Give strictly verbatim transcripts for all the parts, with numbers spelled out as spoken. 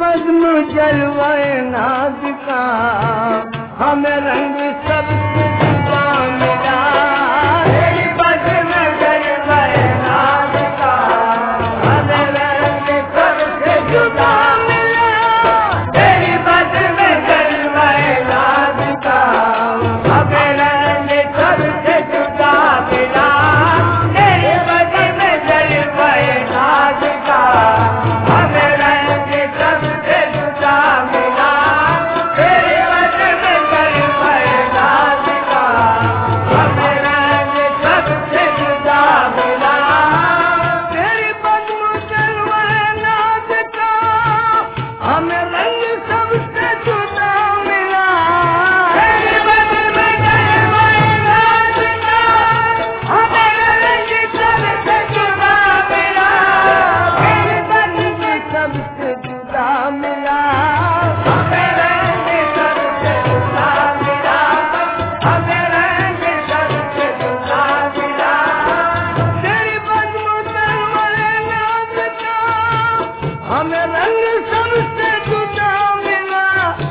पद्म जलवाए नाज का हमें रंग सबसे जुदा मिला। तेरी पद्म जलवाए नाज का हमें रंग सबसे जुदा मिला। तेरी पद्म जलवाए नाज का हमें रंग सबसे जुदा मिला। तेरी पद्म जलवाए नाज का हमें रंग सबसे जुदा मिला। तेरी पद्म जलवाए नाज का हमें रंग सबसे जुदा मिला। तेरी पद्म जलवाए नाज का हमें रंग सबसे जुदा मिला। तेरी पद्म जलवाए नाज का हमें रंग सबसे जुदा मिला। तेरी पद्म सबसे जुदा मिला। हमें रंग सबसे जुदा मिला। हमें रंग सबसे जुदा मिला। तेरी पद्म जलवाए नाज का हमें रंग सबसे जुदा मिला।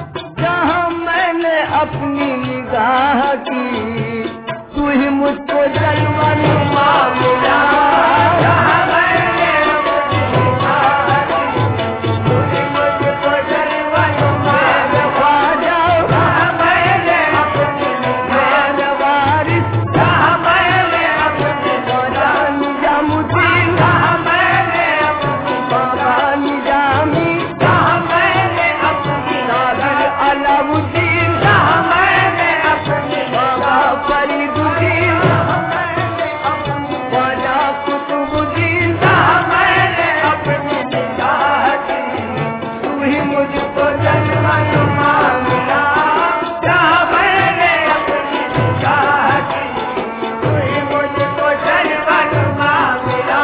जहाँ मैंने अपनी निगाह की तू ही मुझको जलवा नुमा मिला। जहाँ मैंने अपनी निगाह की तू ही मुझको जलवा नुमा मिला। जहाँ मैंने अपनी निगाह वारिस जहाँ मैंने अपनी बाबा निजामुद्दीन जहाँ मैंने अपनी बाबा निजामी जहाँ मैंने अपनी नादिर अलाउद्दीन जहाँ मैंने अपनी बाबा फरीदुद्दीन जहाँ मैंने अपनी बाबा कुतुबुद्दीन जहाँ मैंने अपनी निगाह की तू ही मुझको जलवा नुमा मिला। जहाँ मैंने अपनी निगाह की तू ही मुझको जलवा नुमा मिला।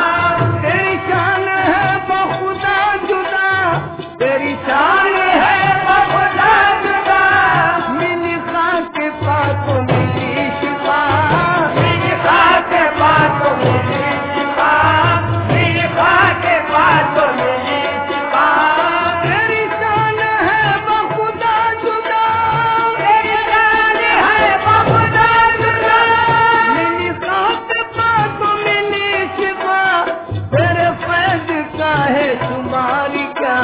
तेरी शान है बखुदा जुदा। तेरी शान है बखुदा जुदा। मिली खाक पाको मिली शिफा। मिली खाक पाको मिली शिफा। मिली खाक पाको मिली शिफा। तेरी शान है बखुदा जुदा। तेरी शान है बखुदा जुदा। मिली खाक पाको मिली शिफा। तेरे फैज का है तुम्हारी क्या।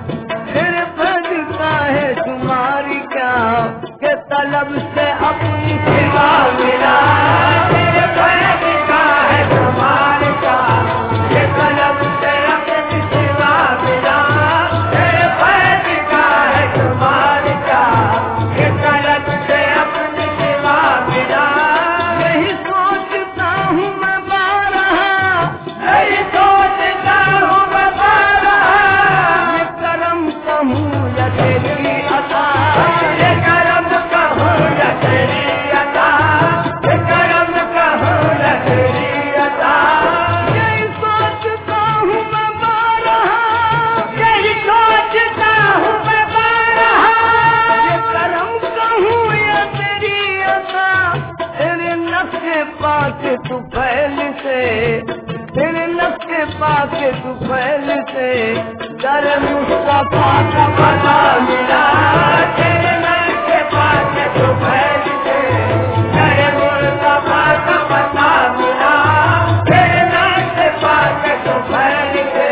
तेरे फैज का है तुम्हारी क्या के तलब से अपनी सिवा मिला। तेरे फैज का है तुम्हारी क्या के तलब से अपनी सिवा मिला। तेरे फैज का है तुम्हारी क्या के तलब से अपनी सिवा मिला। यही सोचता हूँ मैं बारहा। यही सोचता हूँ मैं बारहा। ये करम कहूँ या तेरी अता। ये करम कहूँ या तेरी अता। ये करम कहूँ या तेरी अता। यही सोचता हूँ मैं बारहा। यही सोचता हूँ मैं बारहा। ये करम कहूँ या तेरी अता। तेरे नक्शे पाके तू फैल से तेरे नक्शे पाके तू फैल से दर मुस्तफा का पता मिला। तेरे नक्शे पाके तू फैल से दर मुस्तफा का पता मिला। तेरे नक्शे पाके तू फैल से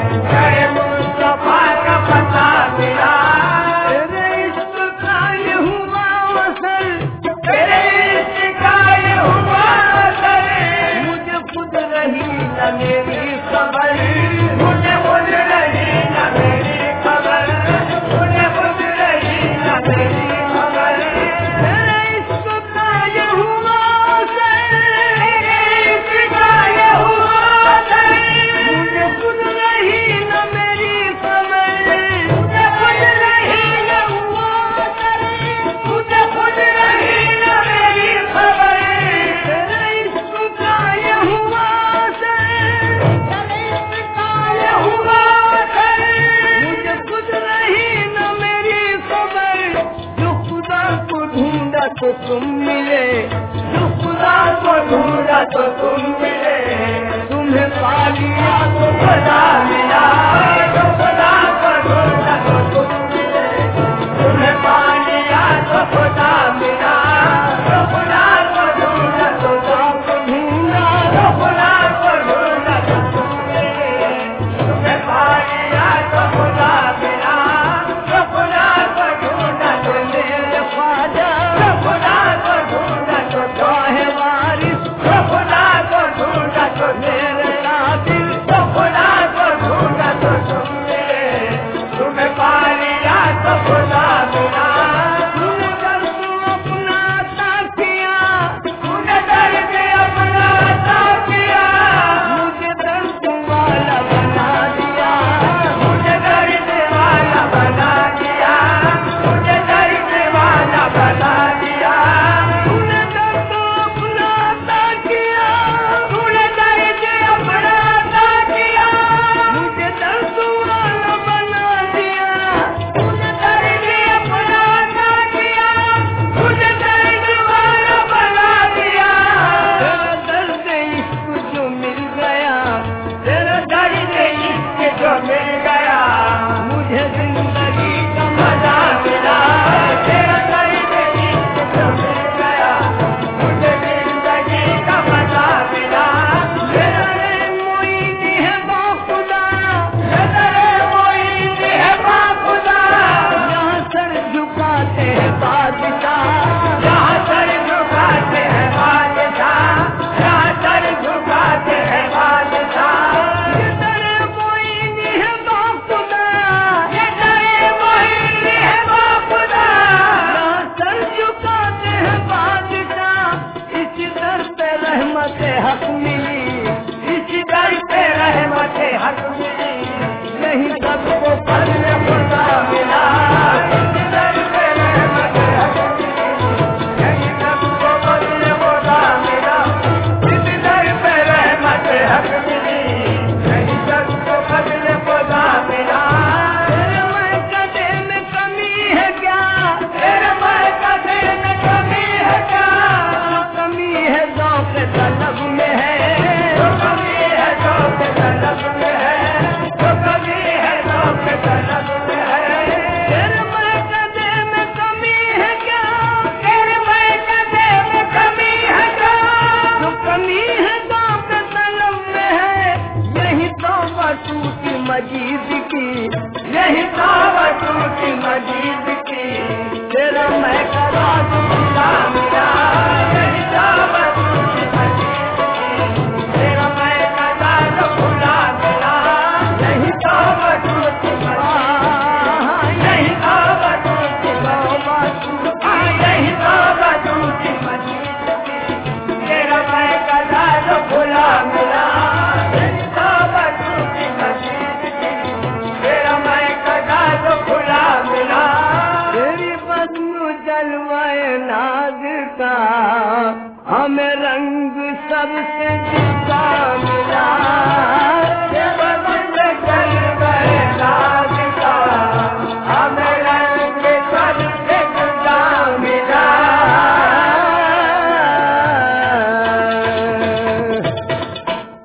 दर मुस्तफा का पता मिला। तेरे इश्क का ये हुआ वसल। तेरे इश्क का ये हुआ वसल। मुझे खुद रही न मेरी खबर। मुझे खुद रही न मेरी खबर। मुझे खुद रही न मेरी खबर। तेरे इश्क का ये हुआ वसल। तेरे इश्क का ये हुआ वसल। मुझे खुद रही न मेरी खबर। मुझे खुद रही न हुआ वसल। मुझे खुद रही न मेरी खबर। तेरे इश्क का ये हुआ वसल। तेरे इश्क का ये हुआ वसल। मुझे खुद रही न मेरी खबर। जो खुदा को ढूंढा तो तुम मिले। जो खुदा को ढूंढा तो तुम मिले। तुम्हें पा लिया तो खुदा मिला। जो खुदा को ढूंढा साव टूटी मजबूरी